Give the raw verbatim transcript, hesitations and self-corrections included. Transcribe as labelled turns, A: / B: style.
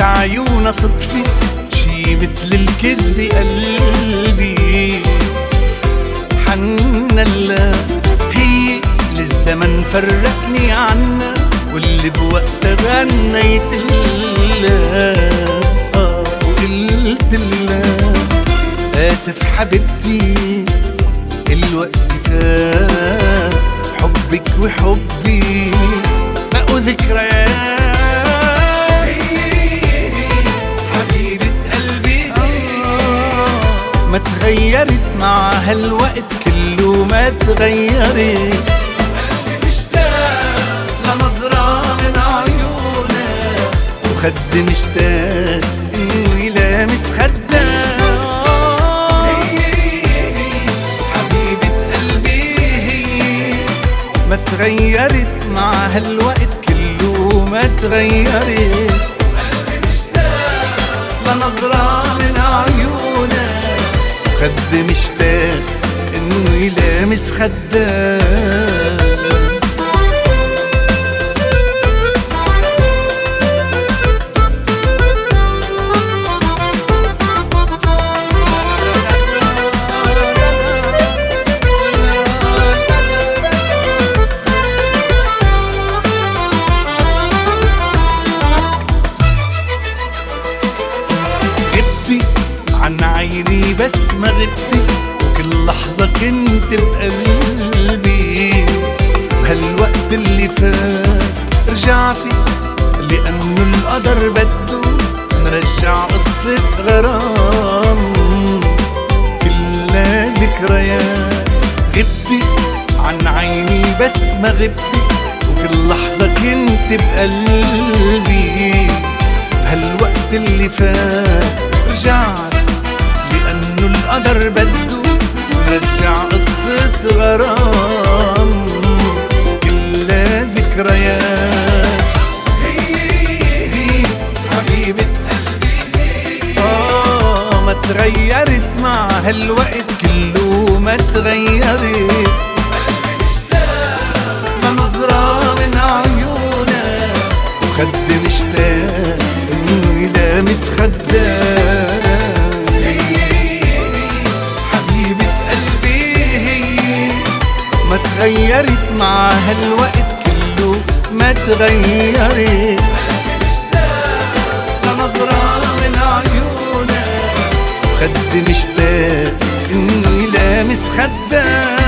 A: عيونها صدفة شي متل الكذب قلبي حنلا، هي للزمن فرقني عنا واللي بوقتها غنيت لها آه وقلت لها آسف حبيبتي الوقت فات، حبك وحبي بقوا ذكريات. حبيبة قلبي ما تغيرت مع هالوقت كله ما تغيرت، قلبي مشتاق لنظرة من عيونك وخد مشتاق انه يلامس خدك. ما تغيرت مع هالوقت كله ما تغيرت، قلبي مشتاق لنظرة من عيونك خد مشتاق انه يلامس خدك. عن عيني بس ما غبتي وكل لحظة كنت بقلبي، بهالوقت اللي فات رجعتي لأنه القدر بده نرجع قصة غرام كلها ذكريات. غبتي عن عيني بس ما غبتي وكل لحظة كنت بقلبي، بهالوقت اللي فات رجعت لأنه القدر بده نرجع قصة غرام كلها ذكريات. هي حبيبة قلبي آه ما تغيرت مع هالوقت كله ما تغيرت، قلبي مشتاق لنظرة من عيونك وخد مشتاق انه يلامس خدك. ما تغيرت مع هالوقت كله ما تغيرت، قلبي مشتاق لنظرة من عيونك وخد مشتاق انه يلامس خدك.